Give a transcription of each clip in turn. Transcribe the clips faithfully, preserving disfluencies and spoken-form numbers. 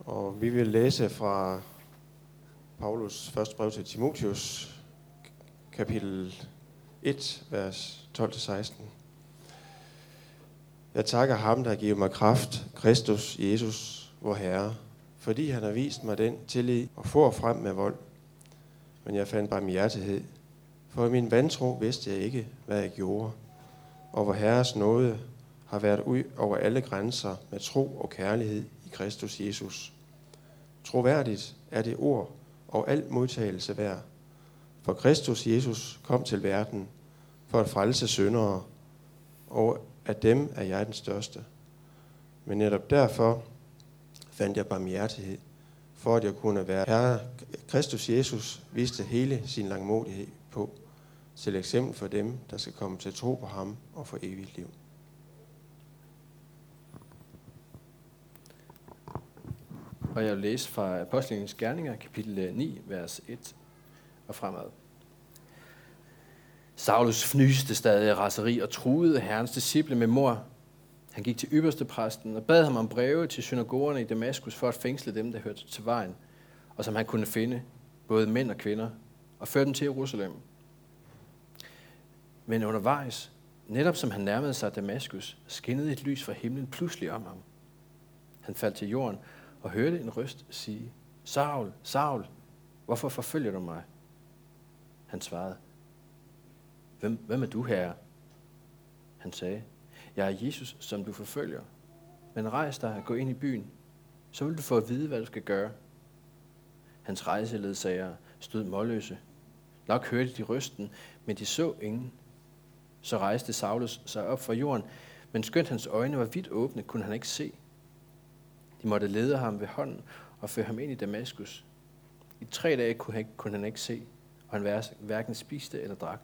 Og vi vil læse fra Paulus første brev til Timotheus, kapitel et, vers tolv til seksten. Jeg takker ham, der giver mig kraft, Kristus Jesus, vor Herre, fordi han har vist mig den tillid og for frem med vold. Men jeg fandt barmhjertighed, for i min vantro vidste jeg ikke, hvad jeg gjorde. Og vor Herres nåde har været ud over alle grænser med tro og kærlighed i Kristus Jesus. Troværdigt er det ord og al modtagelse værd. For Kristus Jesus kom til verden for at frelse syndere, og af dem er jeg den største. Men netop derfor fandt jeg barmhjertighed, for at jeg kunne være Herre. Kristus Jesus viste hele sin langmodighed på, til eksempel for dem, der skal komme til tro på ham og få evigt liv. Og jeg vil læse fra Apostlenes Gerninger, kapitel ni, vers et og fremad. Saulus fnyste stadig af raseri og truede Herrens disciple med mord. Han gik til ypperste præsten og bad ham om breve til synagogerne i Damaskus for at fængsle dem, der hørte til vejen, og som han kunne finde, både mænd og kvinder, og føre dem til Jerusalem. Men undervejs, netop som han nærmede sig Damaskus, skinnede et lys fra himlen pludselig om ham. Han faldt til jorden og hørte en røst sige, Saul, Saul, hvorfor forfølger du mig? Han svarede, Hvem, hvem er du, Herre? Han sagde, jeg er Jesus, som du forfølger. Men rejs dig og gå ind i byen, så vil du få at vide, hvad du skal gøre. Hans rejseledsager stod målløse. Nok hørte de røsten, men de så ingen. Så rejste Saulus sig op fra jorden, men skønt hans øjne var vidt åbne, kunne han ikke se. De måtte lede ham ved hånden og føre ham ind i Damaskus. I tre dage kunne han, kunne han ikke se, og han hverken spiste eller drak.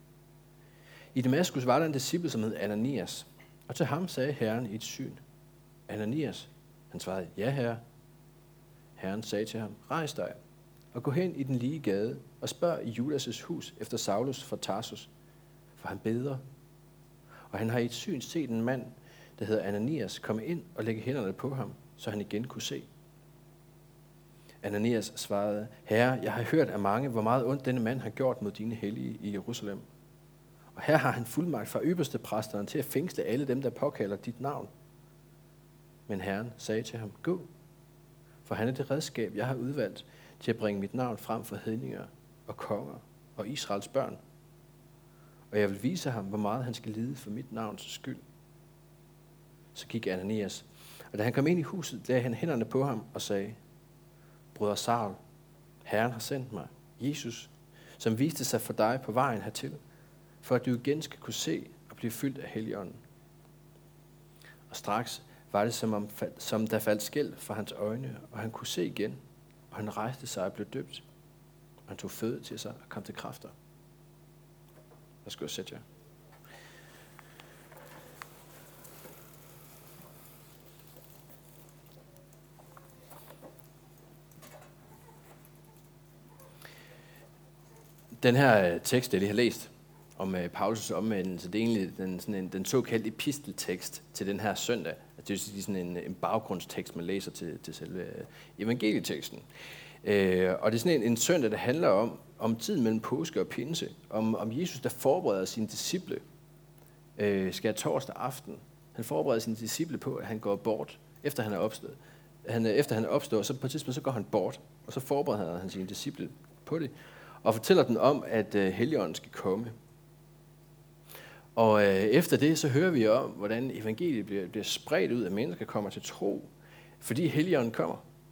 I Damaskus var der en disciple, som hed Ananias, og til ham sagde Herren i et syn, Ananias, han svarede, ja herre. Herren sagde til ham, rejs dig og gå hen i den lige gade og spørg i Judas' hus efter Saulus fra Tarsus, for han beder. Og han har i et syn set en mand, der hedder Ananias, komme ind og lægge hænderne på ham, så han igen kunne se. Ananias svarede, herre, jeg har hørt af mange, hvor meget ondt denne mand har gjort mod dine hellige i Jerusalem. Og her har han fuldmagt fra ypperste præsterne til at fængsle alle dem, der påkalder dit navn. Men Herren sagde til ham, gå, for han er det redskab, jeg har udvalgt til at bringe mit navn frem for hedninger og konger og Israels børn. Og jeg vil vise ham, hvor meget han skal lide for mit navns skyld. Så gik Ananias, og da han kom ind i huset, lagde han hænderne på ham og sagde, Broder Saul, Herren har sendt mig, Jesus, som viste sig for dig på vejen hertil, for at du igen skal kunne se og blive fyldt af Helligånden. Og straks var det, som, om, som der faldt skæld fra hans øjne, og han kunne se igen, og han rejste sig og blev døbt. Og han tog føde til sig og kom til kræfter. Lad os gå og sætte jer. Den her tekst, jeg lige har læst, om uh, Paulus' omvendelse, det er egentlig den, sådan en, den såkaldte episteltekst til den her søndag. Det er sådan en, en baggrundstekst, man læser til, til selve uh, evangelieteksten. Uh, og det er sådan en, en søndag, der handler om, om tiden mellem påske og pinse, om, om Jesus, der forbereder sine disciple. Uh, skal torsdag aften. Han forbereder sine disciple på, at han går bort, efter han er opstået. Han, efter han er opstået, så på et tidspunkt så går han bort, og så forbereder han sine disciple på det, og fortæller dem om, at uh, Helligånden skal komme. Og øh, efter det, så hører vi om, hvordan evangeliet bliver, bliver spredt ud, at mennesker kommer til tro, fordi Helligånden kommer.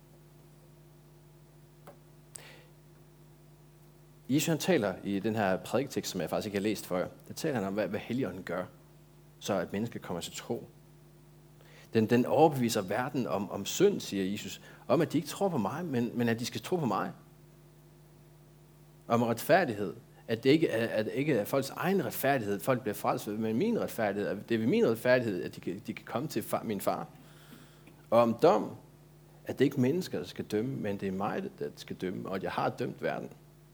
Jesus han taler i den her prædiketekst, som jeg faktisk ikke har læst før, der taler han om, hvad, hvad Helligånden gør, så at mennesker kommer til tro. Den, den overbeviser verden om, om synd, siger Jesus, om at de ikke tror på mig, men, men at de skal tro på mig. Om retfærdighed. At det ikke er, at ikke er folks egen retfærdighed, folk bliver frelst ved, men min retfærdighed, at det er ved min retfærdighed, at de kan, de kan komme til far, min far. Og om dom, at det ikke er mennesker, der skal dømme, men det er mig, der skal dømme, og at jeg har dømt verden.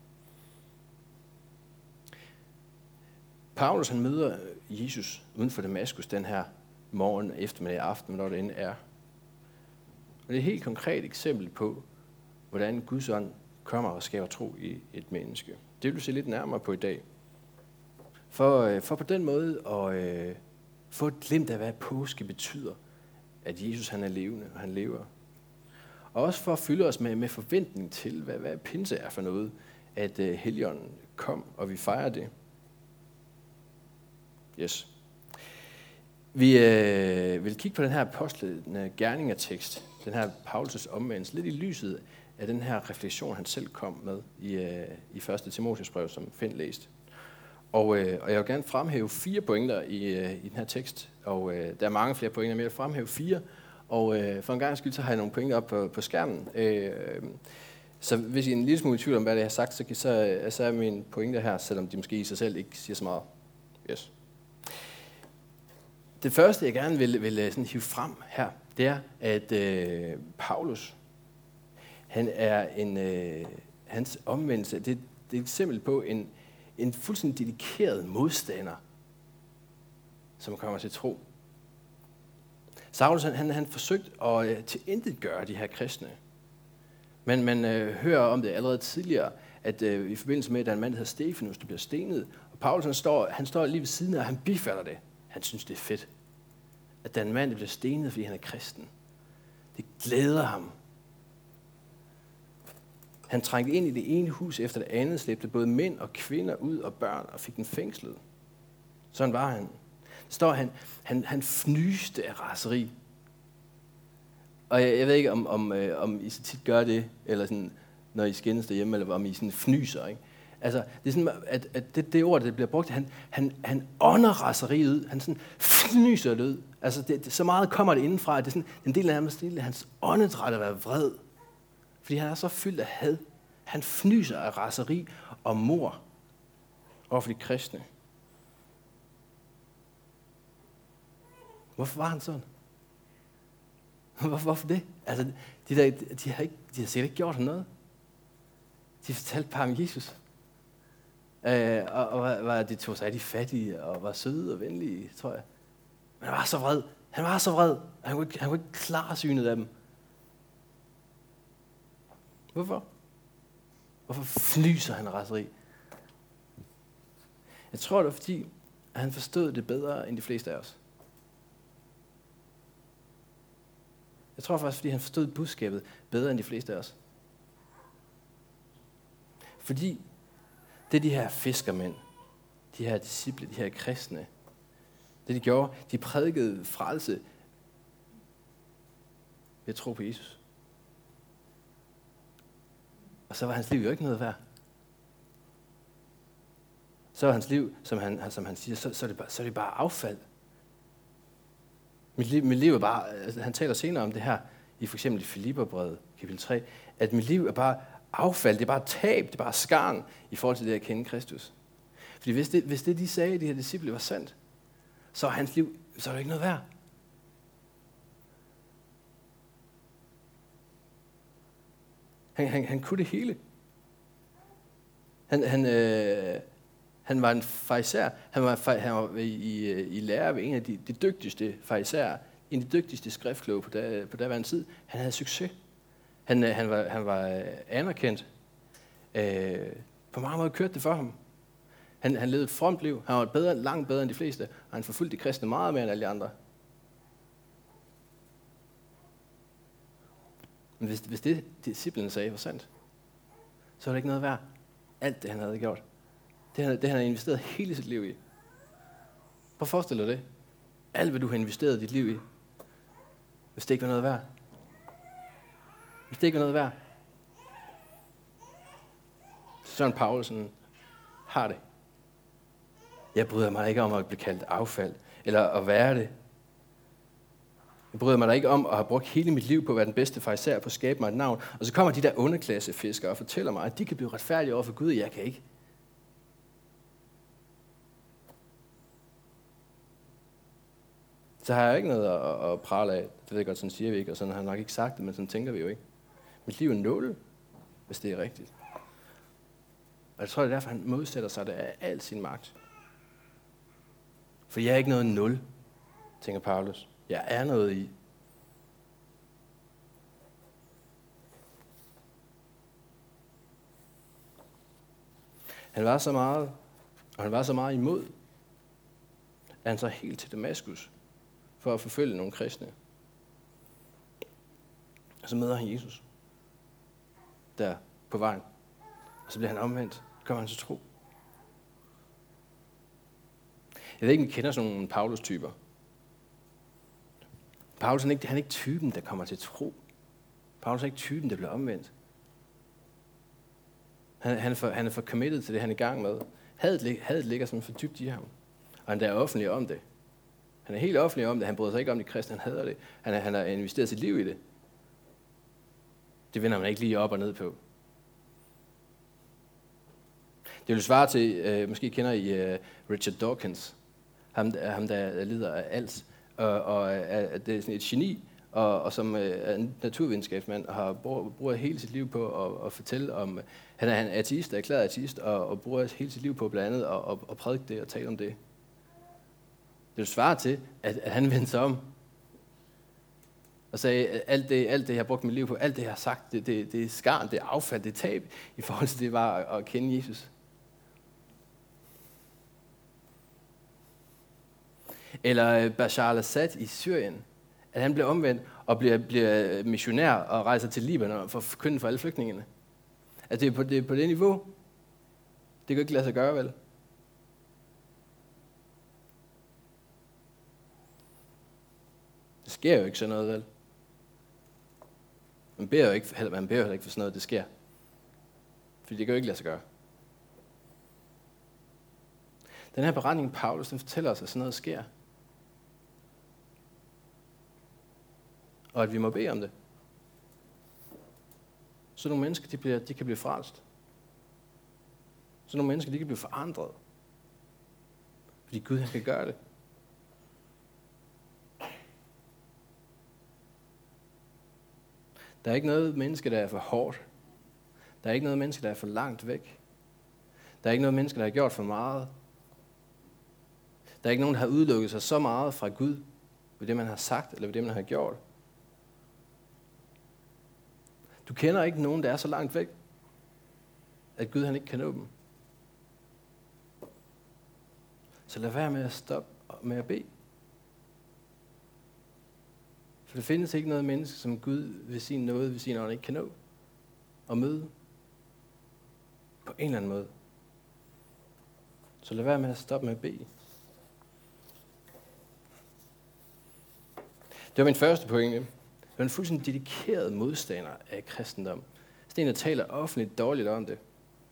Paulus han møder Jesus uden for Damaskus den her morgen, eftermiddag, aften, når det end er. Og det er et helt konkret eksempel på, hvordan Guds ånd kommer og skaber tro i et menneske. Det vil du se lidt nærmere på i dag. For, for på den måde at øh, få et glimt af, hvad påske betyder, at Jesus han er levende, og han lever. Og også for at fylde os med, med forventning til, hvad, hvad pinse er for noget, at øh, Helligånden kom, og vi fejrer det. Yes. Vi øh, vil kigge på den her apostlene gerningertekst, den her Paulus' omvendelse, lidt i lyset af den her refleksion, han selv kom med i, øh, i første Timotheus brev, som Finn læste. Og, øh, og jeg vil gerne fremhæve fire pointer i, øh, i den her tekst, og øh, der er mange flere pointer, men jeg vil fremhæve fire, og øh, for en gang skyld, så har jeg nogle pointer op på, på skærmen. Øh, så hvis I er en lille smule i tvivl om, hvad det har sagt, så, så, så er mine pointer her, selvom de måske i sig selv ikke siger så meget. Yes. Det første, jeg gerne vil, vil sådan hive frem her, det er, at øh, Paulus, han er en, øh, hans omvendelse, det, det er et eksempel på en, en fuldstændig dedikeret modstander, som kommer til tro. Saulus, han, han, han forsøgte at øh, tilintetgøre de her kristne. Men man øh, hører om det allerede tidligere, at øh, i forbindelse med, at der er en mand, der hedder Stefanus, der bliver stenet, og Paulus han står, han står lige ved siden af, og han bifalder det. Han synes, det er fedt, at der er en mand, der bliver stenet, fordi han er kristen. Det glæder ham. Han trængte ind i det ene hus efter det andet, slæbte både mænd og kvinder ud og børn, og fik dem fængslet. Sådan var han. Der står, han, han, han fnyste af raseri. Og jeg, jeg ved ikke, om, om, øh, om I så tit gør det, eller sådan, når I skændes derhjemme, eller om I sådan fnyser, ikke? Altså, det er sådan, at, at det, det ord, der bliver brugt, han, han, han ånder raseriet ud. Han sådan fnyser det ud. Altså, det, det, så meget kommer det indenfra, at det er sådan en del af nærmest af hans åndedræt at være vred. Fordi han er så fyldt af had. Han fnyser af raseri og mord over for de kristne. Hvorfor var han sådan? Hvorfor det? Altså, de, der, de, har ikke, de har sikkert ikke gjort ham noget. De fortalte bare om Jesus. Øh, og, og var, de tog sig af de fattige, og var søde og venlige, tror jeg. Men han var så vred. Han var så vred. Han kunne ikke, han kunne ikke klare synet af dem. Hvorfor? Hvorfor fnyser han raseri? Jeg tror, det var fordi, at han forstod det bedre end de fleste af os. Jeg tror faktisk, fordi han forstod budskabet bedre end de fleste af os. Fordi det er de her fiskermænd, de her disciple, de her kristne, det de gjorde, de prædikede frelse ved at tro på Jesus. Og så var hans liv jo ikke noget værd. Så var hans liv, som han, som han siger, så, så, er det bare, så er det bare affald. Mit liv, mit liv er bare, altså, han taler senere om det her, i for eksempel i Filipperbrevet, kapitel tre, at mit liv er bare affald, det er bare tab, det er bare skarn i forhold til det at kende Kristus. Fordi hvis det, hvis det de sagde, de her disciple, var sandt, så er hans liv, så er det ikke noget værd. Han, han, han kunne det hele. Han, han, øh, han var en farisæer. Han var, han var i, i, i lære ved en af de, de dygtigste farisæer, en af de dygtigste skriftkloge på, der, på derværende tid. Han havde succes. Han, han, var, han var anerkendt. Øh, på mange måder kørte det for ham. Han, han levede et fromt liv. Han var bedre, langt bedre end de fleste, og han forfulgte de kristne meget mere end alle de andre. Men hvis, hvis det, disciplene sagde, var sandt, så var det ikke noget værd. Alt det, han havde gjort. Det, det han havde investeret hele sit liv i. Prøv at forestille dig det. Alt, hvad du har investeret dit liv i, hvis det ikke var noget værd. Hvis det ikke var noget værd. Søren Paulsen har det. Jeg bryder mig ikke om at blive kaldt affald, eller at være det. Jeg bryder mig da ikke om at have brugt hele mit liv på at være den bedste farisæer på at skabe mig et navn. Og så kommer de der underklassefiskere og fortæller mig, at de kan blive retfærdige over for Gud, og jeg kan ikke. Så har jeg ikke noget at, at prale af. Det ved jeg godt, sådan siger vi ikke, og sådan har jeg nok ikke sagt det, men sådan tænker vi jo ikke. Mit liv er nul, hvis det er rigtigt. Og jeg tror, det er derfor, han modsætter sig det af al sin magt. For jeg er ikke noget nul, tænker Paulus. Jeg er noget i. Han var så meget, og han var så meget imod, at han så helt til Damaskus for at forfølge nogle kristne. Og så møder han Jesus der på vejen. Og så bliver han omvendt. Så kommer han til tro. Jeg ved ikke, om I kender sådan nogle Paulus-typer. Paulus han er, ikke, han er ikke typen, der kommer til tro. Paulus er ikke typen, der bliver omvendt. Han, han, er for, han er for committed til det, han er i gang med. Hadet, hadet ligger sådan for dybt i ham. Og han er offentlig om det. Han er helt offentlig om det. Han bryder sig ikke om de kristne. Han hader det. Han, er, han har investeret sit liv i det. Det vender man ikke lige op og ned på. Det vil svare til, øh, måske kender I øh, Richard Dawkins. Ham, ham der lider af als. Og, og er, det er sådan et geni, og, og som er en naturvidenskabsmand, og har brugt hele sit liv på at, at fortælle om, han er, han er ateist, er erklæret ateist, og, og bruger hele sit liv på blandt andet at og, og prædike det og tale om det. Det vil svare til, at, at han vendte sig om og sagde, at alt det, alt det, jeg har brugt mit liv på, alt det, jeg har sagt, det, det, det er skarn, det er affald, det er tab, i forhold til det var at, at kende Jesus. Eller Bashar al-Assad i Syrien, at han bliver omvendt og bliver, bliver missionær og rejser til Libanon for at forkynde for alle flygtningene. At det er på det, på det niveau. Det kan ikke lade sig gøre, vel? Det sker jo ikke sådan noget, vel? Man beder jo ikke, man beder jo ikke for sådan noget, det sker. Fordi det kan jo ikke lade sig gøre. Den her beretning, Paulus, den fortæller os, at sådan noget sker. Og at vi må bede om det. Så nogle mennesker, de, bliver, de kan blive frelst. Så nogle mennesker, de kan blive forandret. Fordi Gud, han kan gøre det. Der er ikke noget menneske, der er for hårdt. Der er ikke noget menneske, der er for langt væk. Der er ikke noget menneske, der har gjort for meget. Der er ikke nogen, der har udelukket sig så meget fra Gud, ved det, man har sagt, eller ved det, man har gjort. Du kender ikke nogen, der er så langt væk, at Gud han ikke kan nå dem. Så lad være med at stoppe med at bede. For der findes ikke noget menneske, som Gud ved sin nåde, ved sin ånd ikke kan nå og møde. På en eller anden måde. Så lad være med at stoppe med at bede. Det var min første pointe. Jeg var en fuldstændig dedikeret modstander af kristendom. Stener taler offentligt dårligt om det.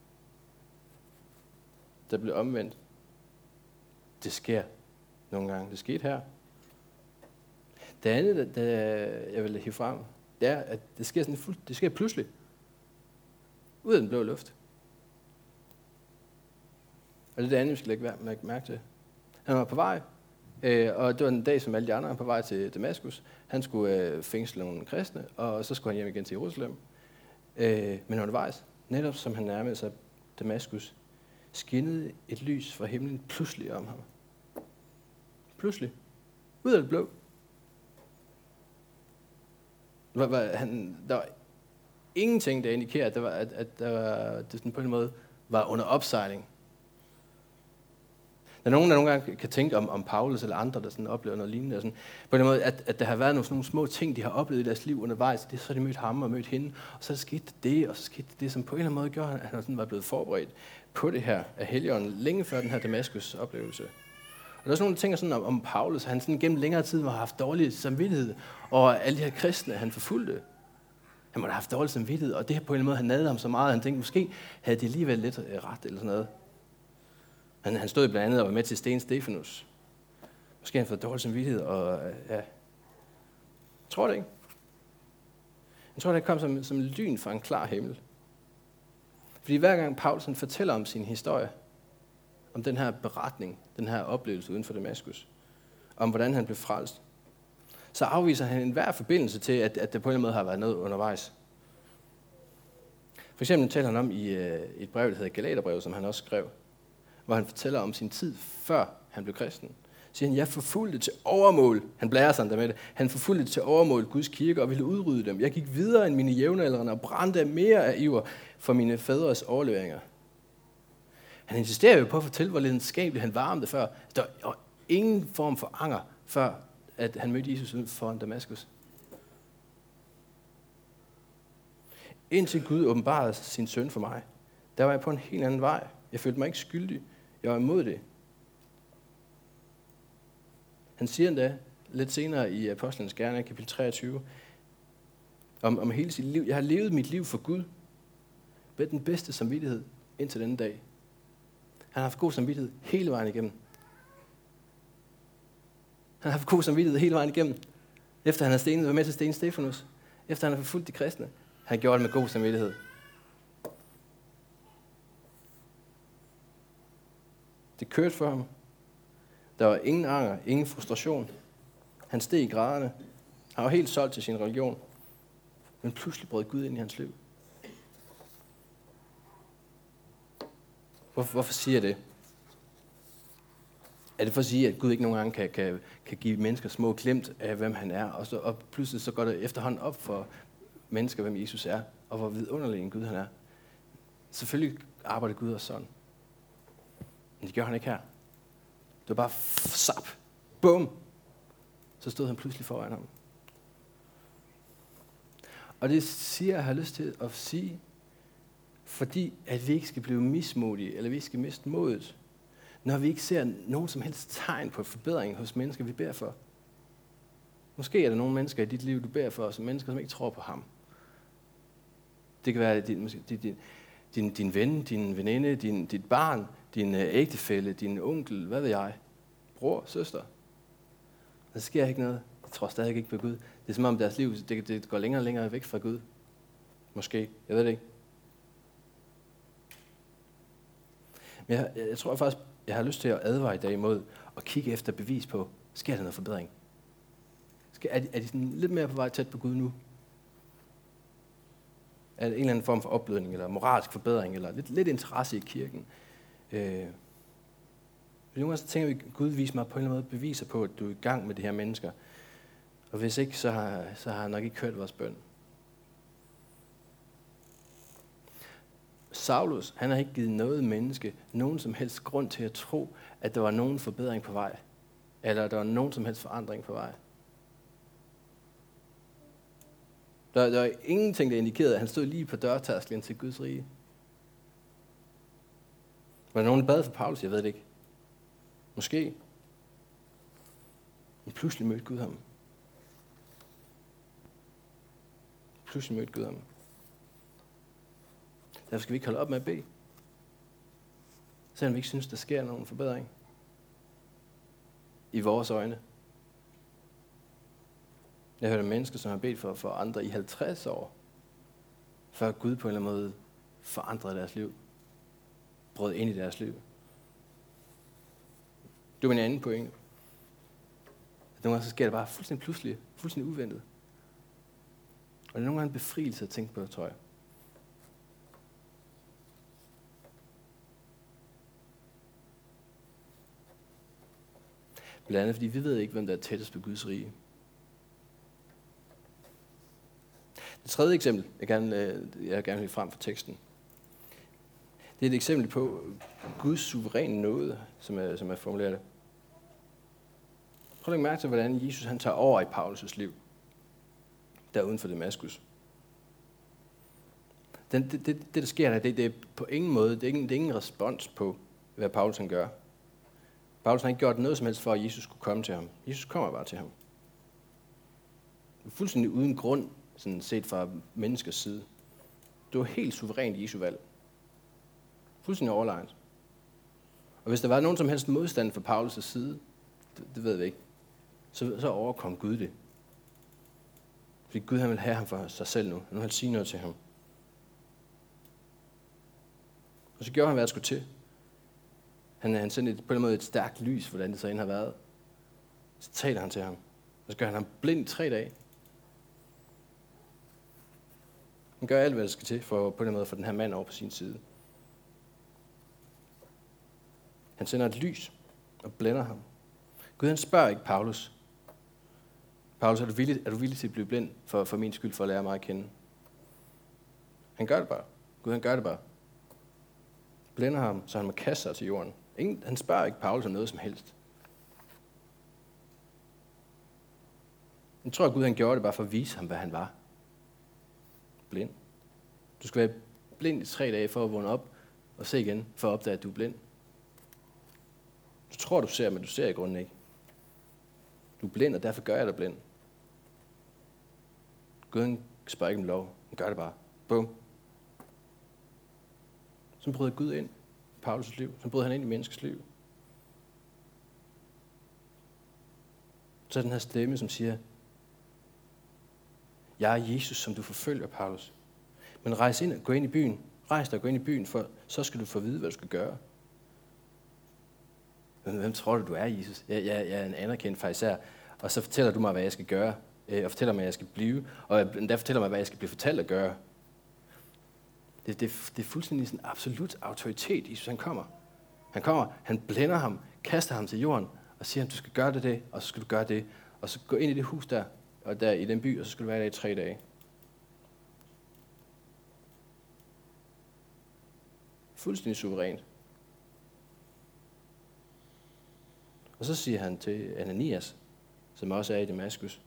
Der blev omvendt. Det sker nogle gange. Det skete her. Det andet, der jeg vil hive frem, det er, at det sker, sådan fuld, det sker pludselig. Ud af den blå luft. Og det er det andet, vi skal lægge mærke til. Han var på vej, øh, og det var en dag, som alle de andre var på vej til Damaskus. Han skulle øh, fængsle nogle kristne, og så skulle han hjem igen til Jerusalem. Øh, men undervejs, netop som han nærmede sig Damaskus, skinnede et lys fra himlen pludselig om ham. Pludselig. Ud af det blå. Var, var, han, der var ingenting, der indikerer, at, der var, at, at der var, det sådan på en måde var under opsejling. Der er nogen, der nogle gange kan tænke om, om Paulus eller andre, der sådan oplever noget lignende. Sådan, på den måde, at, at der har været nogle, sådan nogle små ting, de har oplevet i deres liv undervejs. Det, så har de mødt ham og mødt hende, og så skete det, og så skete det, som på en eller anden måde gjorde, at han sådan var blevet forberedt på det her af Helligånden, længe før den her Damaskus-oplevelse. Og der er sådan nogle ting sådan om, om Paulus, han sådan gennem længere tid har haft dårlig samvittighed over alle de her kristne, han forfulgte. Han må have haft dårlig samvittighed, og det her på en eller anden måde, han nadede ham så meget, at han tænkte, måske havde de alligevel lidt ret eller sådan noget. Han, han stod blandt andet og var med til Sten Stefanus. Måske han fået dårlig samvittighed, og ja, jeg tror det ikke. Jeg tror, det kom som, som lyn fra en klar himmel. Fordi hver gang Paulus han fortæller om sin historie, om den her beretning, den her oplevelse uden for Damaskus, om hvordan han blev frelst, så afviser han enhver forbindelse til, at, at der på en eller anden måde har været noget undervejs. For eksempel taler han om i, uh, i et brev, der hedder Galaterbrevet, som han også skrev, hvor han fortæller om sin tid, før han blev kristen. Så siger han, jeg forfulgte til overmål, han blærer sig der med det, han forfulgte til overmål Guds kirke og ville udrydde dem. Jeg gik videre end mine jævnaldrende og brændte mere af iver for mine fædres overleveringer. Han insisterer jo på at fortælle, hvor lidenskabelig han var om det før. Der var ingen form for anger, før at han mødte Jesus ude foran Damaskus. Indtil Gud åbenbarede sin søn for mig, der var jeg på en helt anden vej. Jeg følte mig ikke skyldig. Jeg var imod det. Han siger endda lidt senere i Apostlenes Gerninger, kapitel treogtyve, om, om hele sit liv. Jeg har levet mit liv for Gud med den bedste samvittighed indtil denne dag. Han har haft god samvittighed hele vejen igennem. Han har haft god samvittighed hele vejen igennem. Efter han har stenet, været med til at stene Stefanus. Efter han har forfulgt de kristne. Han gjorde det med god samvittighed. Det kørte for ham. Der var ingen anger, ingen frustration. Han steg i graderne. Han var helt solgt til sin religion. Men pludselig brød Gud ind i hans liv. Hvorfor, hvorfor siger jeg det? Er det for at sige, at Gud ikke nogen gange kan, kan, kan give mennesker små glimt af, hvem han er, og, så, og pludselig så går det efterhånden op for mennesker, hvem Jesus er, og hvor vidunderlig en Gud han er? Selvfølgelig arbejder Gud også sådan. Men det gør han ikke her. Det var bare zap. Bum. Så stod han pludselig foran ham. Og det siger jeg har lyst til at sige, fordi at vi ikke skal blive mismodige, eller vi ikke skal miste modet, når vi ikke ser nogen som helst tegn på forbedring hos mennesker, vi beder for. Måske er der nogle mennesker i dit liv, du beder for, som mennesker, som ikke tror på ham. Det kan være din, din, din, din ven, din veninde, din, dit barn, din ægtefælle, din onkel, hvad ved jeg, bror, søster. Der sker ikke noget. Jeg tror stadig ikke på Gud. Det er som om deres liv det, det går længere og længere væk fra Gud. Måske. Jeg ved det ikke. Men jeg, jeg tror faktisk, jeg har lyst til at advare i dag imod at kigge efter bevis på, sker der noget forbedring? Skal, er, de, er de sådan lidt mere på vej tæt på Gud nu? Er det en eller anden form for opblødning, eller moralsk forbedring, eller lidt, lidt interesse i kirken? Øh, nogle gange så tænker vi, Gud viser mig på en eller anden måde beviser på, at du er i gang med de her mennesker. Og hvis ikke, så har, så har han nok ikke hørt vores bøn. Saulus, han har ikke givet noget menneske nogen som helst grund til at tro, at der var nogen forbedring på vej. Eller der var nogen som helst forandring på vej. Der, der er ingenting, der indikerede, at han stod lige på dørtærsklen til Guds rige. Var der nogen, der bad for Paulus? Jeg ved det ikke. Måske. Men pludselig mødte Gud ham. Pludselig mødte Gud ham. Derfor skal vi ikke holde op med at bede. Selvom vi ikke synes, der sker nogen forbedring. I vores øjne. Jeg hørte mennesker, som har bedt for, for andre i halvtreds år, før Gud på en eller anden måde forandrede deres liv. Brød ind i deres liv. Det var en anden pointe. Nogle gange så sker det bare fuldstændig pludselig, fuldstændig uventet. Og det er nogle gange en befrielse at tænke på, tror jeg. Blandt andet, fordi vi ved ikke, hvem der er tættest på Guds rige. Det tredje eksempel, jeg gerne, jeg gerne vil frem for teksten, det er et eksempel på Guds suveræne nåde, som er, som er formuleret. Prøv at lægge mærke til, hvordan Jesus han tager over i Paulus' liv, der uden for Damaskus. Den, det, det, det, der sker der, det, det er på ingen måde, det er ingen, det er ingen respons på, hvad Paulus han gør. Paulus har ikke gjort noget som helst for, at Jesus skulle komme til ham. Jesus kommer bare til ham. Fuldstændig uden grund, sådan set fra menneskers side. Det var helt suverænt Jesu valg. Fuldstændig overlegnet. Og hvis der var nogen som helst modstand fra Paulus' side, det, det ved vi ikke, så, så overkom Gud det. Fordi Gud han vil have ham for sig selv nu. Nu vil han sige noget til ham. Og så gjorde han, hvad der skulle til. Han, han sendte et, på en måde et stærkt lys, hvordan det så end har været. Så taler han til ham. Og så gør han ham blind i tre dage. Han gør alt, hvad der skal til, for på den måde for den her mand over på sin side. Han sender et lys og blænder ham. Gud han spørger ikke Paulus. Paulus, er du villig, er du villig til at blive blind for, for min skyld, for at lære mig at kende? Han gør det bare. Gud han gør det bare. blænder ham, så han må kaste sig til jorden. Ingen, han spørger ikke Paulus om noget som helst. Jeg tror, at Gud han gjorde det bare for at vise ham, hvad han var. Blind. Du skal være blind i tre dage for at vågne op og se igen, for at opdage, at du er blind. Du tror, du ser, men du ser i grunden ikke. Du er blind, og derfor gør jeg dig blind. Gud han spørger ikke om lov. Han gør det bare. Bum. Så bryder Gud ind i Paulus' liv. Så bryder han ind i menneskets liv. Så er den her stemme, som siger, jeg er Jesus, som du forfølger, Paulus. Men rejs ind og gå ind i byen. Rejs dig og gå ind i byen, for så skal du få at vide, hvad du skal gøre. Hvem tror du, du er, Jesus? Jeg, jeg, jeg er en anerkendt farisæer. Og så fortæller du mig, hvad jeg skal gøre. Og fortæller mig, hvad jeg skal blive. Og der fortæller mig, hvad jeg skal blive fortalt at gøre. Det, det, det er fuldstændig sådan absolut autoritet, Jesus han kommer. Han kommer, han blænder ham, kaster ham til jorden, og siger, at du skal gøre det, det, og så skal du gøre det. Og så gå ind i det hus der, og der i den by, og så skal du være der i tre dage. Fuldstændig suverænt. Og så siger han til Ananias, som også er i Damaskus,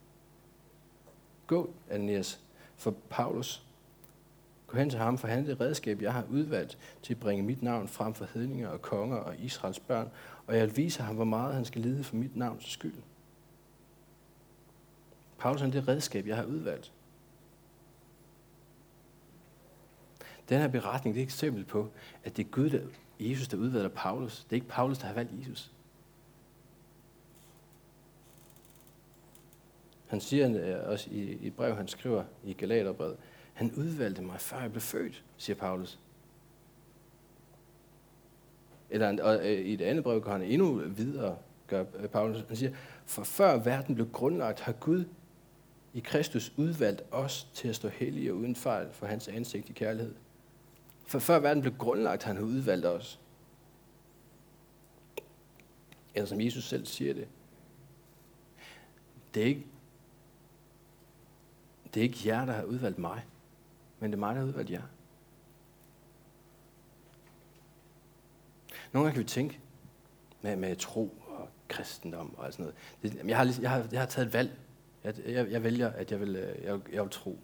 gå, Ananias, for Paulus. Gå hen til ham, for han er det redskab, jeg har udvalgt til at bringe mit navn frem for hedninger og konger og Israels børn, og jeg vil vise ham, hvor meget han skal lide for mit navns skyld. Paulus er det redskab, jeg har udvalgt. Den her beretning, det er et eksempel på, at det er Gud, der, Jesus, der udvælger Paulus. Det er ikke Paulus, der har valgt Jesus. Han siger også i, i et brev, han skriver i Galaterbrevet, han udvalgte mig, før jeg blev født, siger Paulus. Eller og i et andet brev går han endnu videre, gør Paulus. Han siger, for før verden blev grundlagt, har Gud i Kristus udvalgt os til at stå hellige og uden fejl for hans ansigt i kærlighed. For før verden blev grundlagt, han har udvalgt os. Eller som Jesus selv siger det. Det er ikke, det er ikke jer, der har udvalgt mig, men det er mig, der har udvalgt jer. Nogle gange kan vi tænke med, med tro og kristendom og sådan noget. Det, jeg, har, jeg, har, jeg har taget et valg. Jeg, jeg, jeg vælger, at jeg vil, jeg, jeg vil tro.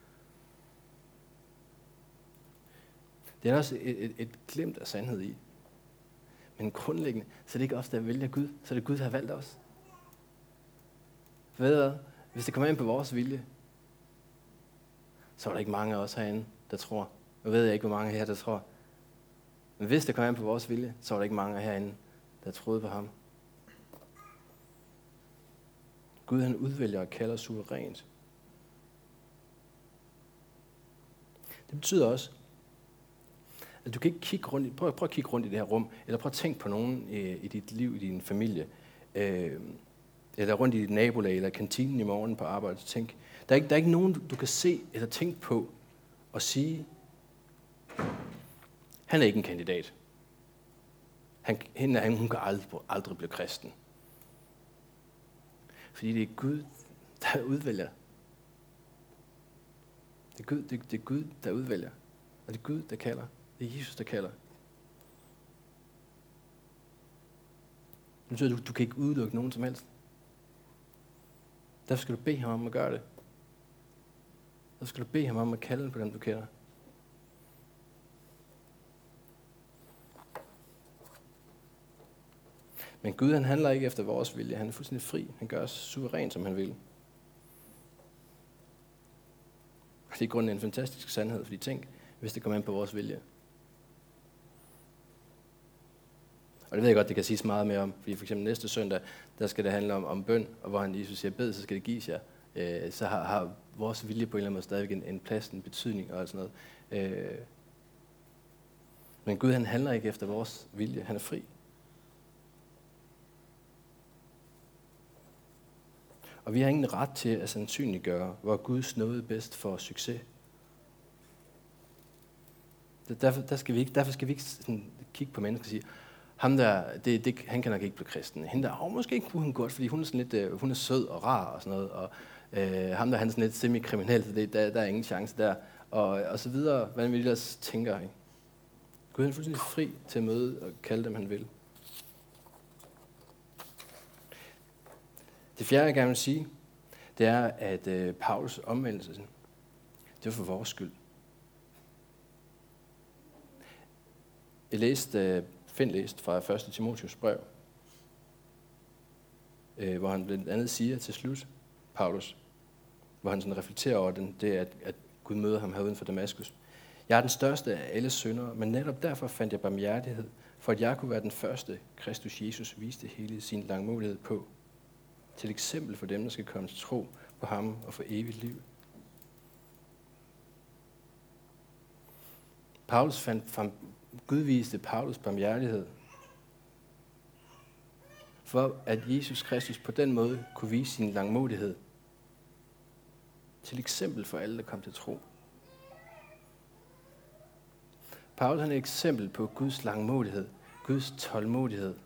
Det er også et, et, et glimt af sandhed i. Men grundlæggende, så er det ikke os, der vælger Gud. Så er det Gud, der har valgt os. Ved du, hvis det kommer ind på vores vilje, så er der ikke mange af os herinde, der tror. Nu ved jeg ikke, hvor mange her, der tror. Men hvis det kommer ind på vores vilje, så er der ikke mange herinde, der troede på ham. Gud han udvælger og kalder suverænt. Det betyder også, at du kan ikke kigge rundt i, prøv, prøv at kigge rundt i det her rum, eller prøv at tænke på nogen i, i dit liv, i din familie, øh, eller rundt i dit nabolag, eller kantinen i morgen på arbejde. Tænk. Der er ikke, der er ikke nogen, du, du kan se eller tænke på og sige, han er ikke en kandidat. Han, hende, han, hun kan aldrig, aldrig blive kristen. Fordi det er Gud, der udvælger. Det er Gud, det, det er Gud, der udvælger. Og det er Gud, der kalder. Det er Jesus, der kalder. Det betyder, at du, du kan ikke udelukke nogen som helst. Derfor skal du bede ham om at gøre det. Derfor skal du bede ham om at kalde på dem, du kender. Men Gud, han handler ikke efter vores vilje. Han er fuldstændig fri. Han gør os suveræn, som han vil. Det er i grunden en fantastisk sandhed, fordi tænk, hvis det kommer ind på vores vilje. Og det ved jeg godt, det kan siges meget mere om, fordi for eksempel næste søndag, der skal det handle om, om bøn, og hvor han Jesus siger, bed, så skal det gives jer. Øh, så har, har vores vilje på en eller anden måde stadigvæk en, en plads, en betydning og sådan noget. Øh, men Gud, han handler ikke efter vores vilje. Han er fri. Og vi har ingen ret til at sandsynliggøre, hvor Guds nåde bedst for succes. Derfor, der skal vi ikke, derfor skal vi ikke sådan kigge på mennesker og sige, ham der, det, det, han kan nok ikke blive kristen. Hende der, oh, måske ikke kunne hun godt, fordi hun er, sådan lidt, hun er sød og rar og sådan noget. Og øh, ham der, han er sådan lidt semi-kriminel, så det, der, der er ingen chance der. Og, og så videre, hvad vi ellers tænker. Ikke? Gud er fuldstændig fri til at møde og kalde dem, han vil. Det fjerde, jeg gerne vil sige, det er, at øh, Paulus omvendelse, det var for vores skyld. Jeg læste, øh, Finn læste fra første Timotheus brev, øh, hvor han blandt andet siger til slut, Paulus, hvor han sådan reflekterer over den, det, at, at Gud møder ham herude for Damaskus. Jeg er den største af alle syndere, men netop derfor fandt jeg barmhjertighed, for at jeg kunne være den første, Kristus Jesus viste hele sin langmodighed på, til eksempel for dem, der skal komme til tro på ham og for evigt liv. Paulus fandt, Gud viste Paulus barmhjertighed, for at Jesus Kristus på den måde kunne vise sin langmodighed, til eksempel for alle, der kom til tro. Paulus er et eksempel på Guds langmodighed, Guds tålmodighed.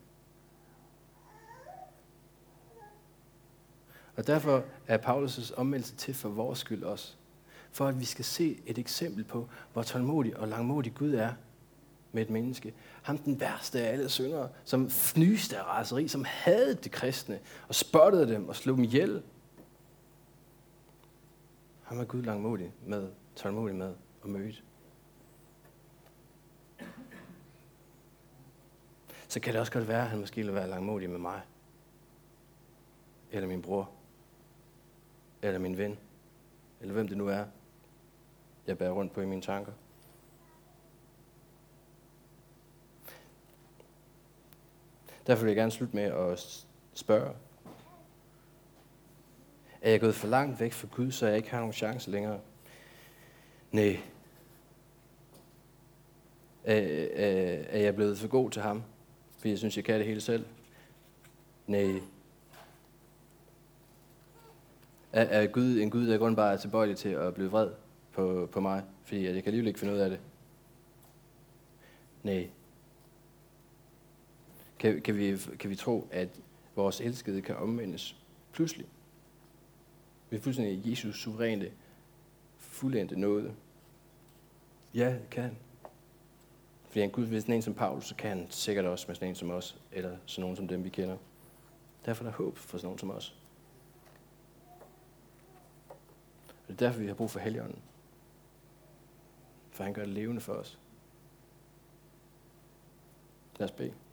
Og derfor er Paulus' omvendelse til for vores skyld også. For at vi skal se et eksempel på, hvor tålmodig og langmodig Gud er med et menneske. Ham den værste af alle syndere, som fnyste af raseri, som hadede de kristne og spottede dem og slog dem ihjel. Ham er Gud langmodig med, tålmodig med og mødt. Så kan det også godt være, at han måske vil være langmodig med mig. Eller min bror. Eller min ven. Eller hvem det nu er, jeg bærer rundt på i mine tanker. Derfor vil jeg gerne slutte med at spørge. Er jeg gået for langt væk fra Gud, så jeg ikke har nogen chance længere? Nej. Er, er, er jeg blevet for god til ham, fordi jeg synes, jeg kan det hele selv? Nej. Er, er Gud en Gud, der kun bare er tilbøjelig til at blive vred på, på mig, fordi jeg kan alligevel ikke finde ud af det? Nej. Kan, kan, vi, kan vi tro, at vores elskede kan omvendes pludselig? Vi er fuldstændig Jesus suveræne, fuldendte nåde. Ja, det kan han. Fordi han Gud ved sådan en som Paulus, så kan han sikkert også med sådan en som os, eller sådan nogen som dem, vi kender. Derfor er der håb for sådan nogen som os. Og det er derfor, vi har brug for Helligånden. For han gør det levende for os. Lad os bede.